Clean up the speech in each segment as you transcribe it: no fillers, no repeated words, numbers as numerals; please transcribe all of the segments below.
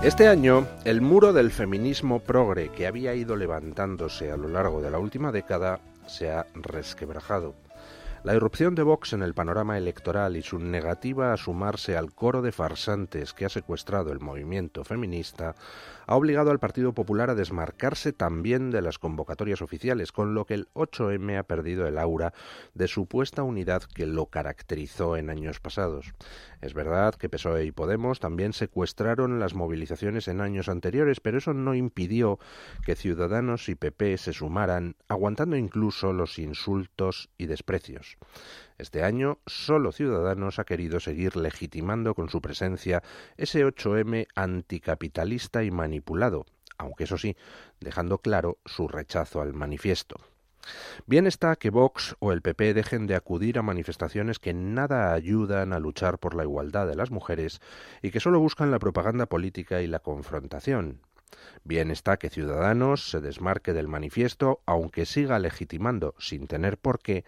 Este año, el muro del feminismo progre que había ido levantándose a lo largo de la última década se ha resquebrajado. La irrupción de Vox en el panorama electoral y su negativa a sumarse al coro de farsantes que ha secuestrado el movimiento feminista ha obligado al Partido Popular a desmarcarse también de las convocatorias oficiales, con lo que el 8M ha perdido el aura de supuesta unidad que lo caracterizó en años pasados. Es verdad que PSOE y Podemos también secuestraron las movilizaciones en años anteriores, pero eso no impidió que Ciudadanos y PP se sumaran, aguantando incluso los insultos y desprecios. Este año, solo Ciudadanos ha querido seguir legitimando con su presencia ese 8M anticapitalista y manipulado, aunque eso sí, dejando claro su rechazo al manifiesto. Bien está que Vox o el PP dejen de acudir a manifestaciones que nada ayudan a luchar por la igualdad de las mujeres y que solo buscan la propaganda política y la confrontación. Bien está que Ciudadanos se desmarque del manifiesto, aunque siga legitimando, sin tener por qué,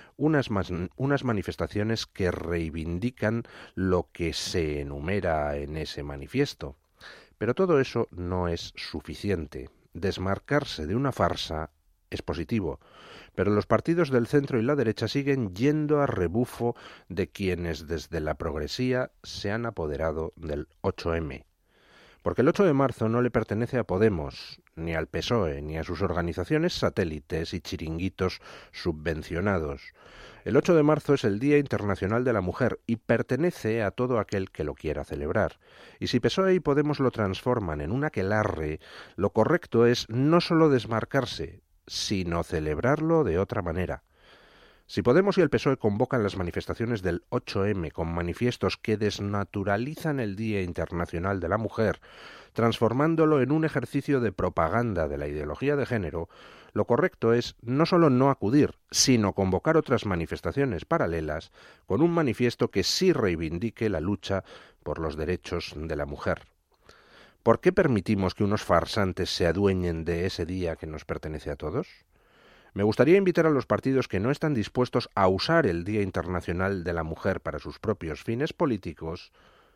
unas manifestaciones que reivindican lo que se enumera en ese manifiesto. Pero todo eso no es suficiente. Desmarcarse de una farsa es positivo, pero los partidos del centro y la derecha siguen yendo a rebufo de quienes desde la progresía se han apoderado del 8M. Porque el 8 de marzo no le pertenece a Podemos, ni al PSOE, ni a sus organizaciones satélites y chiringuitos subvencionados. El 8 de marzo es el Día Internacional de la Mujer y pertenece a todo aquel que lo quiera celebrar. Y si PSOE y Podemos lo transforman en un aquelarre, lo correcto es no solo desmarcarse, sino celebrarlo de otra manera. Si Podemos y el PSOE convocan las manifestaciones del 8M con manifiestos que desnaturalizan el Día Internacional de la Mujer, transformándolo en un ejercicio de propaganda de la ideología de género, lo correcto es no solo no acudir, sino convocar otras manifestaciones paralelas con un manifiesto que sí reivindique la lucha por los derechos de la mujer. ¿Por qué permitimos que unos farsantes se adueñen de ese día que nos pertenece a todos? Me gustaría invitar a los partidos que no están dispuestos a usar el Día Internacional de la Mujer para sus propios fines políticos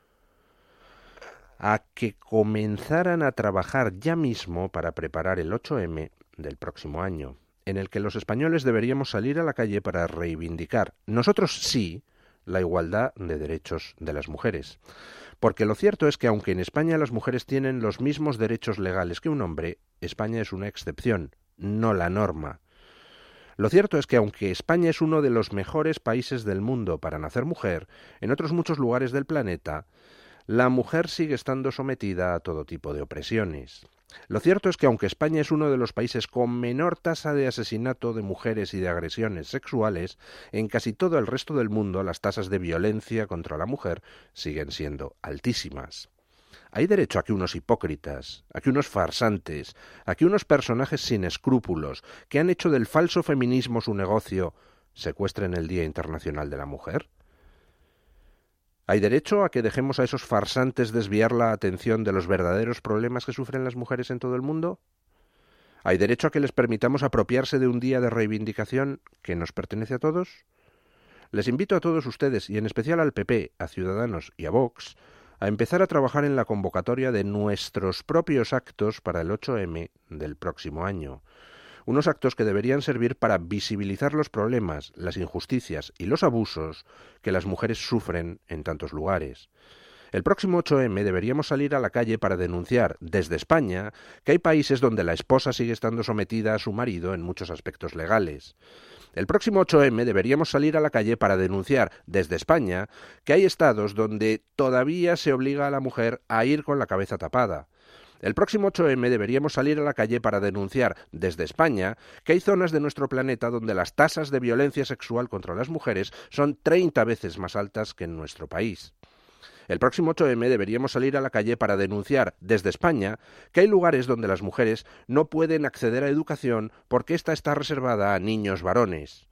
a que comenzaran a trabajar ya mismo para preparar el 8M del próximo año, en el que los españoles deberíamos salir a la calle para reivindicar, nosotros sí, la igualdad de derechos de las mujeres. Porque lo cierto es que aunque en España las mujeres tienen los mismos derechos legales que un hombre, España es una excepción, no la norma. Lo cierto es que aunque España es uno de los mejores países del mundo para nacer mujer, en otros muchos lugares del planeta, la mujer sigue estando sometida a todo tipo de opresiones. Lo cierto es que aunque España es uno de los países con menor tasa de asesinato de mujeres y de agresiones sexuales, en casi todo el resto del mundo las tasas de violencia contra la mujer siguen siendo altísimas. ¿Hay derecho a que unos hipócritas, a que unos farsantes, a que unos personajes sin escrúpulos, que han hecho del falso feminismo su negocio, secuestren el Día Internacional de la Mujer? ¿Hay derecho a que dejemos a esos farsantes desviar la atención de los verdaderos problemas que sufren las mujeres en todo el mundo? ¿Hay derecho a que les permitamos apropiarse de un día de reivindicación que nos pertenece a todos? Les invito a todos ustedes, y en especial al PP, a Ciudadanos y a Vox, a empezar a trabajar en la convocatoria de nuestros propios actos para el 8M del próximo año. Unos actos que deberían servir para visibilizar los problemas, las injusticias y los abusos que las mujeres sufren en tantos lugares. El próximo 8M deberíamos salir a la calle para denunciar, desde España, que hay países donde la esposa sigue estando sometida a su marido en muchos aspectos legales. El próximo 8M deberíamos salir a la calle para denunciar, desde España, que hay estados donde todavía se obliga a la mujer a ir con la cabeza tapada. El próximo 8M deberíamos salir a la calle para denunciar, desde España, que hay zonas de nuestro planeta donde las tasas de violencia sexual contra las mujeres son 30 veces más altas que en nuestro país. El próximo 8M deberíamos salir a la calle para denunciar, desde España, que hay lugares donde las mujeres no pueden acceder a educación porque ésta está reservada a niños varones.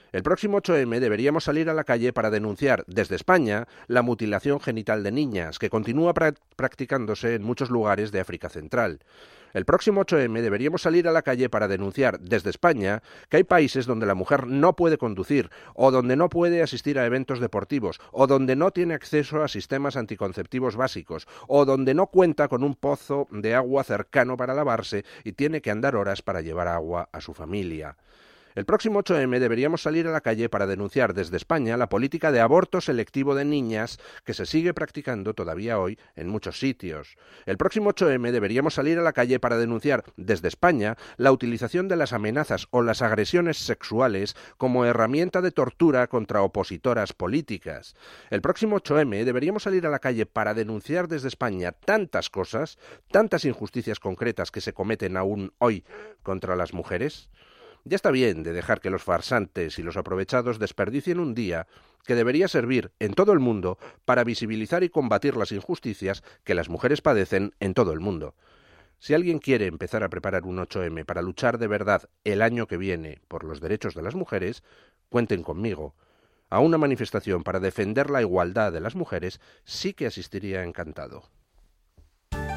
El próximo 8M deberíamos salir a la calle para denunciar desde España la mutilación genital de niñas, que continúa practicándose en muchos lugares de África Central. El próximo 8M deberíamos salir a la calle para denunciar desde España que hay países donde la mujer no puede conducir, o donde no puede asistir a eventos deportivos, o donde no tiene acceso a sistemas anticonceptivos básicos, o donde no cuenta con un pozo de agua cercano para lavarse y tiene que andar horas para llevar agua a su familia. El próximo 8M deberíamos salir a la calle para denunciar desde España la política de aborto selectivo de niñas que se sigue practicando todavía hoy en muchos sitios. El próximo 8M deberíamos salir a la calle para denunciar desde España la utilización de las amenazas o las agresiones sexuales como herramienta de tortura contra opositoras políticas. El próximo 8M deberíamos salir a la calle para denunciar desde España tantas cosas, tantas injusticias concretas que se cometen aún hoy contra las mujeres. Ya está bien de dejar que los farsantes y los aprovechados desperdicien un día que debería servir en todo el mundo para visibilizar y combatir las injusticias que las mujeres padecen en todo el mundo. Si alguien quiere empezar a preparar un 8M para luchar de verdad el año que viene por los derechos de las mujeres, cuenten conmigo. A una manifestación para defender la igualdad de las mujeres sí que asistiría encantado.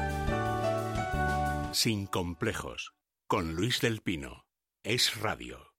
Sin complejos, con Luis del Pino. Es Radio.